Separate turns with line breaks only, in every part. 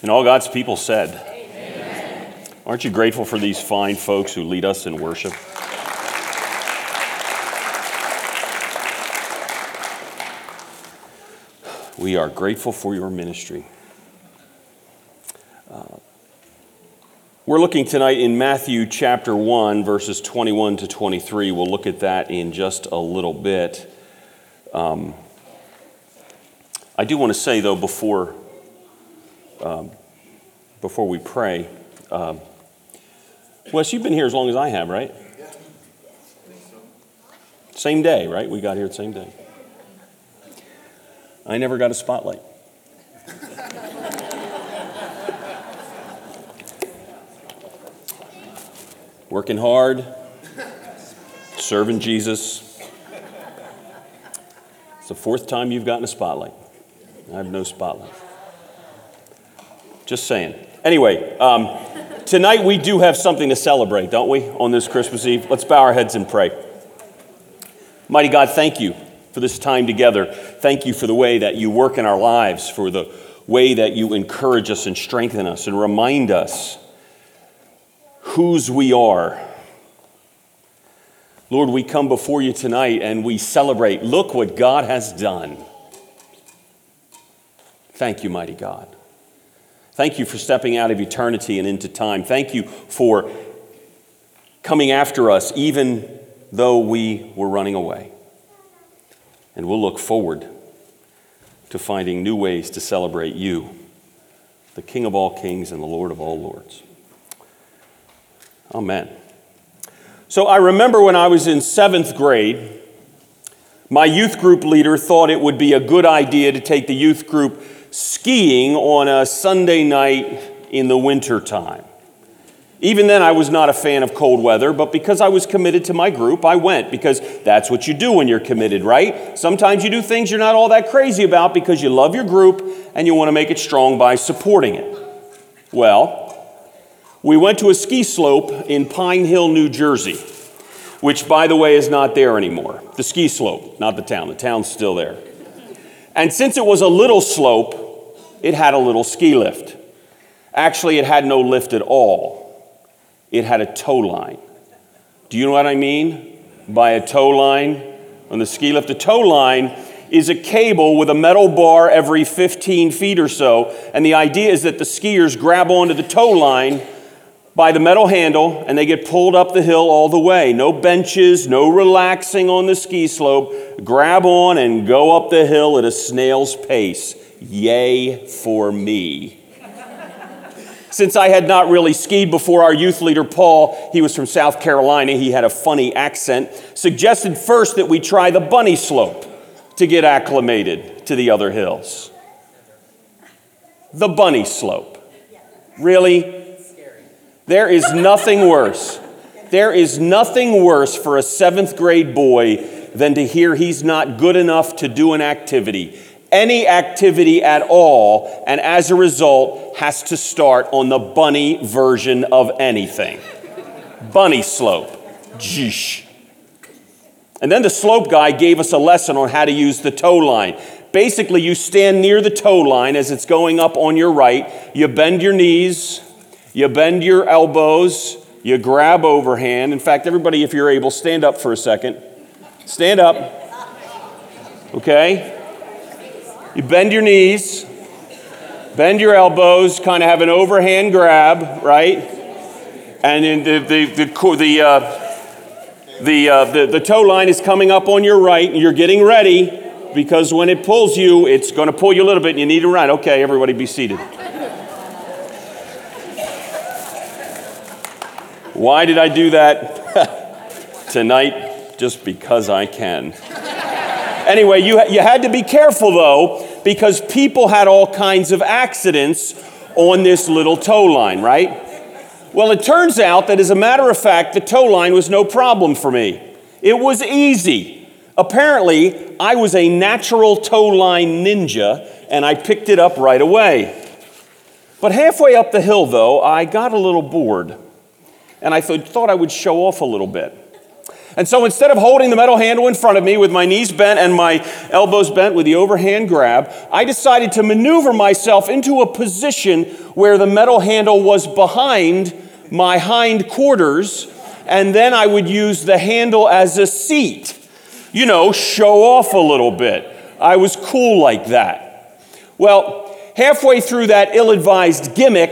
And all God's people said, amen. Aren't you grateful for these fine folks who lead us in worship? We are grateful for your ministry. We're looking tonight in Matthew chapter 1, verses 21 to 23. We'll look at that in just a little bit. I do want to say, though, before we pray, Wes, you've been here as long as I have, right? Same day, right? We got here the same day. I never got a spotlight. Working hard, serving Jesus. It's the fourth time you've gotten a spotlight. I have no spotlight. Just saying. Anyway, tonight we do have something to celebrate, don't we, on this Christmas Eve? Let's bow our heads and pray. Mighty God, thank you for this time together. Thank you for the way that you work in our lives, for the way that you encourage us and strengthen us and remind us whose we are. Lord, we come before you tonight and we celebrate. Look what God has done. Thank you, mighty God. Thank you for stepping out of eternity and into time. Thank you for coming after us even though we were running away. And we'll look forward to finding new ways to celebrate you, the King of all kings and the Lord of all lords. Amen. So I remember when I was in 7th grade, my youth group leader thought it would be a good idea to take the youth group skiing on a Sunday night in the winter time. Even then, I was not a fan of cold weather, but because I was committed to my group, I went, because that's what you do when you're committed, right? Sometimes you do things you're not all that crazy about because you love your group and you want to make it strong by supporting it. Well, we went to a ski slope in Pine Hill, New Jersey, which, by the way, is not there anymore. The ski slope, not the town. The town's still there. And since it was a little slope, it had a little ski lift. Actually, it had no lift at all. It had a tow line. Do you know what I mean by a tow line on the ski lift? A tow line is a cable with a metal bar every 15 feet or so, and the idea is that the skiers grab onto the tow line by the metal handle, and they get pulled up the hill all the way. No benches, no relaxing on the ski slope. Grab on and go up the hill at a snail's pace. Yay for me. Since I had not really skied before, our youth leader, Paul, he was from South Carolina, he had a funny accent, suggested first that we try the bunny slope to get acclimated to the other hills. The bunny slope. Really? There is nothing worse. There is nothing worse for a 7th grade boy than to hear he's not good enough to do an activity. Any activity at all, and as a result, has to start on the bunny version of anything. Bunny slope. Jeesh. And then the slope guy gave us a lesson on how to use the tow line. Basically, you stand near the tow line as it's going up on your right. You bend your knees. You bend your elbows, you grab overhand. In fact, everybody, if you're able, stand up for a second. Stand up. Okay? You bend your knees, bend your elbows, kind of have an overhand grab, right? And then the tow line is coming up on your right, and you're getting ready, because when it pulls you, it's going to pull you a little bit, and you need to run. Okay, everybody be seated. Why did I do that tonight? Just because I can. Anyway, you had to be careful, though, because people had all kinds of accidents on this little tow line, right? Well, it turns out that, as a matter of fact, the tow line was no problem for me. It was easy. Apparently, I was a natural tow line ninja, and I picked it up right away. But halfway up the hill, though, I got a little bored. And I thought I would show off a little bit. And so instead of holding the metal handle in front of me with my knees bent and my elbows bent with the overhand grab, I decided to maneuver myself into a position where the metal handle was behind my hind quarters, and then I would use the handle as a seat. You know, show off a little bit. I was cool like that. Well, halfway through that ill-advised gimmick,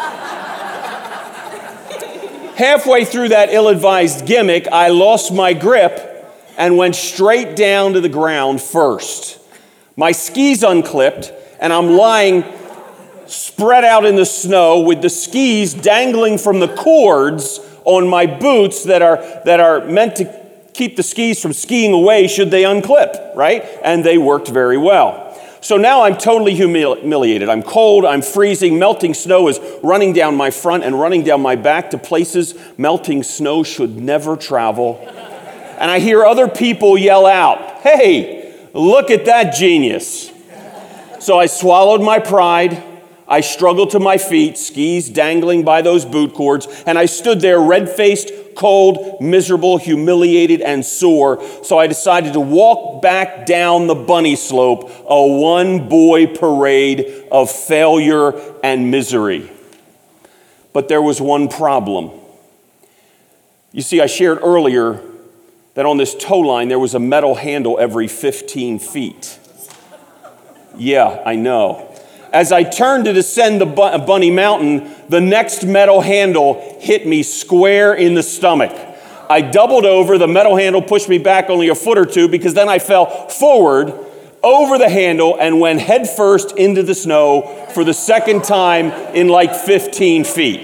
I lost my grip and went straight down to the ground first. My skis unclipped, and I'm lying spread out in the snow with the skis dangling from the cords on my boots that are meant to keep the skis from skiing away should they unclip, right? And they worked very well. So now I'm totally humiliated. I'm cold, I'm freezing, melting snow is running down my front and running down my back to places melting snow should never travel. And I hear other people yell out, "Hey, look at that genius." So I swallowed my pride. I struggled to my feet, skis dangling by those boot cords, and I stood there red-faced, cold, miserable, humiliated, and sore. So I decided to walk back down the bunny slope, a one-boy parade of failure and misery. But there was one problem. You see, I shared earlier that on this tow line there was a metal handle every 15 feet. Yeah, I know. As I turned to descend the bunny mountain, the next metal handle hit me square in the stomach. I doubled over, the metal handle pushed me back only a foot or two because then I fell forward over the handle and went headfirst into the snow for the second time in like 15 feet.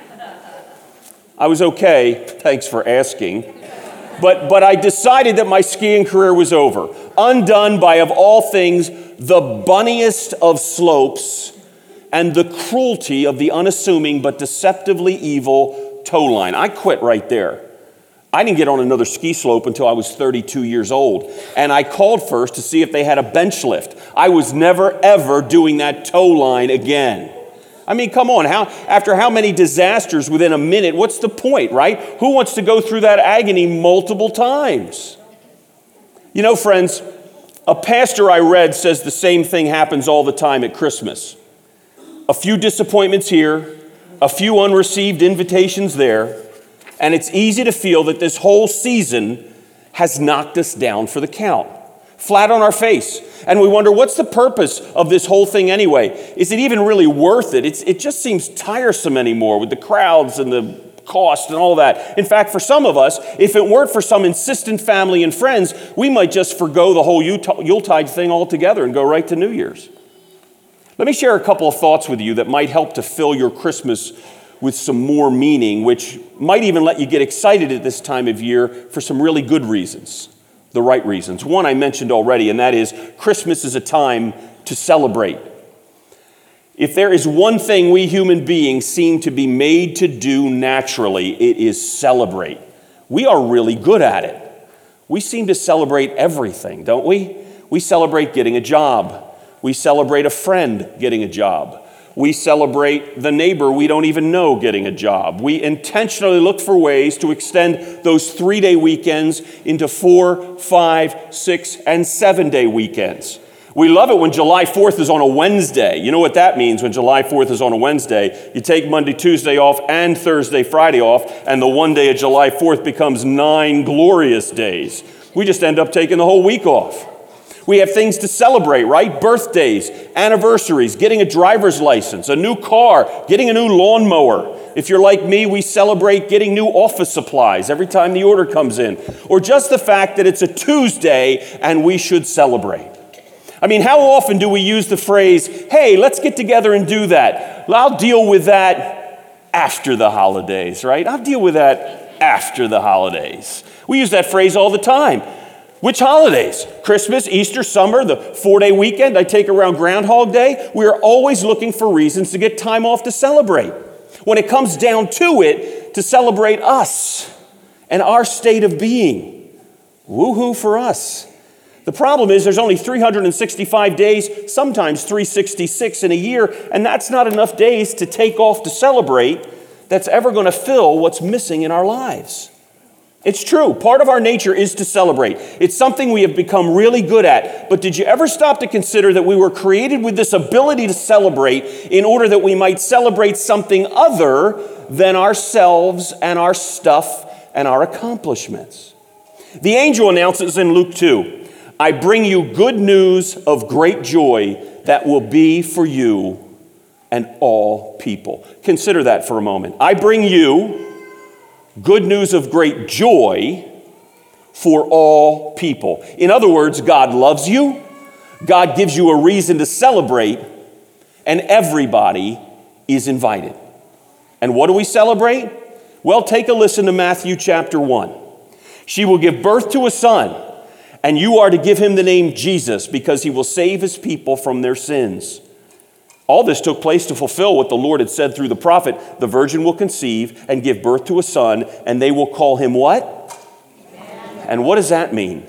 I was okay, thanks for asking. But I decided that my skiing career was over, undone by, of all things, the bunniest of slopes and the cruelty of the unassuming but deceptively evil tow line. I quit right there. I didn't get on another ski slope until I was 32 years old, and I called first to see if they had a bench lift. I was never, ever doing that tow line again. I mean, come on, after how many disasters within a minute, what's the point, right? Who wants to go through that agony multiple times? You know, friends, a pastor I read says the same thing happens all the time at Christmas. A few disappointments here, a few unreceived invitations there, and it's easy to feel that this whole season has knocked us down for the count, flat on our face. And we wonder, what's the purpose of this whole thing anyway? Is it even really worth it? It just seems tiresome anymore with the crowds and the cost and all that. In fact, for some of us, if it weren't for some insistent family and friends, we might just forgo the whole Yuletide thing altogether and go right to New Year's. Let me share a couple of thoughts with you that might help to fill your Christmas with some more meaning, which might even let you get excited at this time of year for some really good reasons, the right reasons. One I mentioned already, and that is Christmas is a time to celebrate. If there is one thing we human beings seem to be made to do naturally, it is celebrate. We are really good at it. We seem to celebrate everything, don't we? We celebrate getting a job. We celebrate a friend getting a job. We celebrate the neighbor we don't even know getting a job. We intentionally look for ways to extend those 3-day weekends into 4, 5, 6, and 7-day weekends. We love it when July 4th is on a Wednesday. You know what that means when July 4th is on a Wednesday? You take Monday, Tuesday off and Thursday, Friday off, and the one day of July 4th becomes 9 glorious days. We just end up taking the whole week off. We have things to celebrate, right? Birthdays, anniversaries, getting a driver's license, a new car, getting a new lawnmower. If you're like me, we celebrate getting new office supplies every time the order comes in. Or just the fact that it's a Tuesday and we should celebrate. I mean, how often do we use the phrase, hey, let's get together and do that? I'll deal with that after the holidays, right? I'll deal with that after the holidays. We use that phrase all the time. Which holidays? Christmas, Easter, summer, the 4-day weekend I take around Groundhog Day. We are always looking for reasons to get time off to celebrate. When it comes down to it, to celebrate us and our state of being. Woo-hoo for us. The problem is there's only 365 days, sometimes 366 in a year, and that's not enough days to take off to celebrate that's ever going to fill what's missing in our lives. It's true. Part of our nature is to celebrate. It's something we have become really good at. But did you ever stop to consider that we were created with this ability to celebrate in order that we might celebrate something other than ourselves and our stuff and our accomplishments? The angel announces in Luke 2, I bring you good news of great joy that will be for you and all people. Consider that for a moment. I bring you good news of great joy for all people. In other words, God loves you, God gives you a reason to celebrate, and everybody is invited. And what do we celebrate? Well, take a listen to Matthew chapter 1. She will give birth to a son, and you are to give him the name Jesus, because he will save his people from their sins. All this took place to fulfill what the Lord had said through the prophet. The virgin will conceive and give birth to a son, and they will call him what? And what does that mean?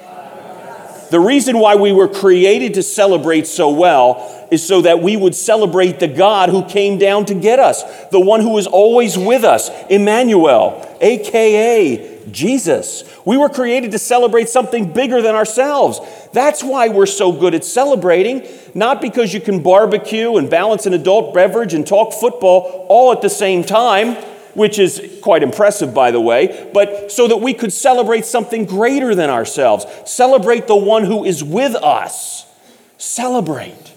The reason why we were created to celebrate so well is so that we would celebrate the God who came down to get us, the one who is always with us, Emmanuel, a.k.a. Jesus. We were created to celebrate something bigger than ourselves. That's why we're so good at celebrating, not because you can barbecue and balance an adult beverage and talk football all at the same time, which is quite impressive, by the way, but so that we could celebrate something greater than ourselves. Celebrate the one who is with us. Celebrate.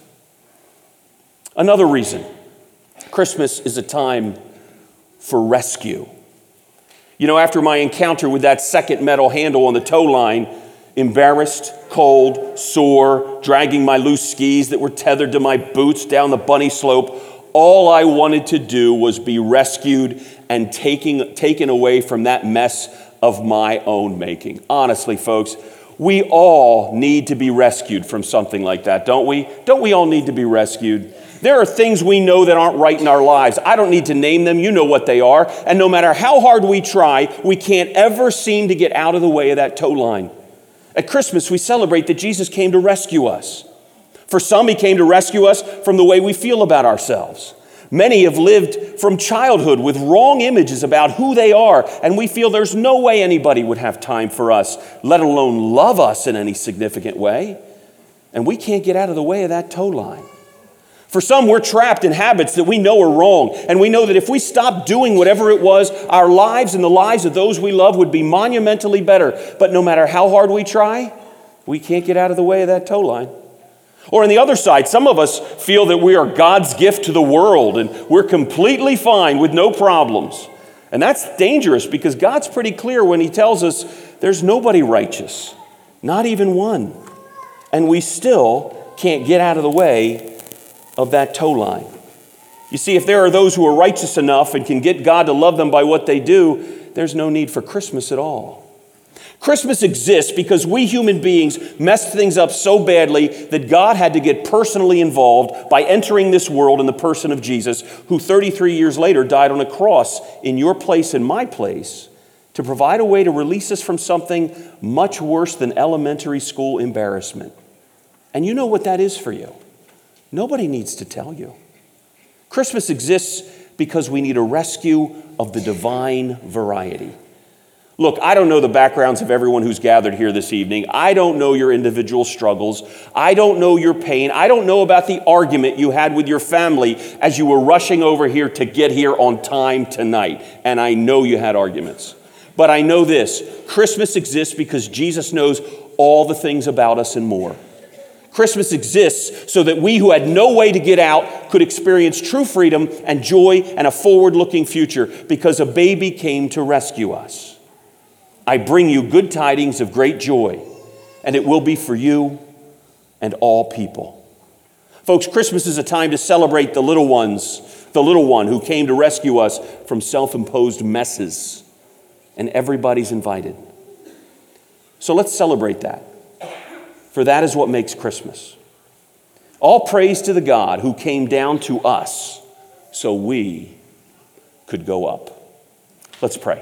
Another reason, Christmas is a time for rescue. You know, after my encounter with that second metal handle on the tow line, embarrassed, cold, sore, dragging my loose skis that were tethered to my boots down the bunny slope, all I wanted to do was be rescued and taken away from that mess of my own making. Honestly, folks, we all need to be rescued from something like that, don't we? Don't we all need to be rescued? There are things we know that aren't right in our lives. I don't need to name them. You know what they are. And no matter how hard we try, we can't ever seem to get out of the way of that tow line. At Christmas, we celebrate that Jesus came to rescue us. For some, he came to rescue us from the way we feel about ourselves. Many have lived from childhood with wrong images about who they are, and we feel there's no way anybody would have time for us, let alone love us in any significant way. And we can't get out of the way of that tow line. For some, we're trapped in habits that we know are wrong, and we know that if we stopped doing whatever it was, our lives and the lives of those we love would be monumentally better. But no matter how hard we try, we can't get out of the way of that tow line. Or on the other side, some of us feel that we are God's gift to the world and we're completely fine with no problems. And that's dangerous because God's pretty clear when he tells us there's nobody righteous, not even one. And we still can't get out of the way of that tow line. You see, if there are those who are righteous enough and can get God to love them by what they do, there's no need for Christmas at all. Christmas exists because we human beings messed things up so badly that God had to get personally involved by entering this world in the person of Jesus, who 33 years later died on a cross in your place and my place to provide a way to release us from something much worse than elementary school embarrassment. And you know what that is for you. Nobody needs to tell you. Christmas exists because we need a rescue of the divine variety. Look, I don't know the backgrounds of everyone who's gathered here this evening. I don't know your individual struggles. I don't know your pain. I don't know about the argument you had with your family as you were rushing over here to get here on time tonight. And I know you had arguments. But I know this: Christmas exists because Jesus knows all the things about us and more. Christmas exists so that we who had no way to get out could experience true freedom and joy and a forward-looking future because a baby came to rescue us. I bring you good tidings of great joy, and it will be for you and all people. Folks, Christmas is a time to celebrate the little ones, the little one who came to rescue us from self-imposed messes, and everybody's invited. So let's celebrate that, for that is what makes Christmas. All praise to the God who came down to us so we could go up. Let's pray.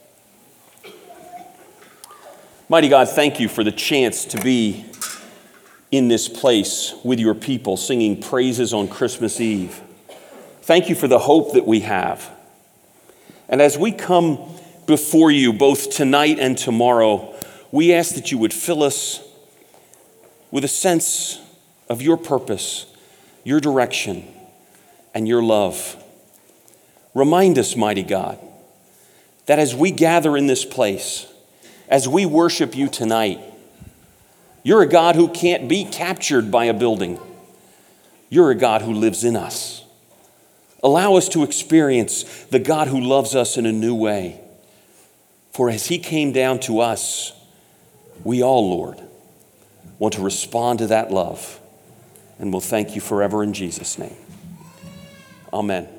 Mighty God, thank you for the chance to be in this place with your people singing praises on Christmas Eve. Thank you for the hope that we have. And as we come before you both tonight and tomorrow, we ask that you would fill us with a sense of your purpose, your direction, and your love. Remind us, mighty God, that as we gather in this place, as we worship you tonight, you're a God who can't be captured by a building. You're a God who lives in us. Allow us to experience the God who loves us in a new way. For as he came down to us, we all, Lord, want to respond to that love. And we'll thank you forever in Jesus' name. Amen.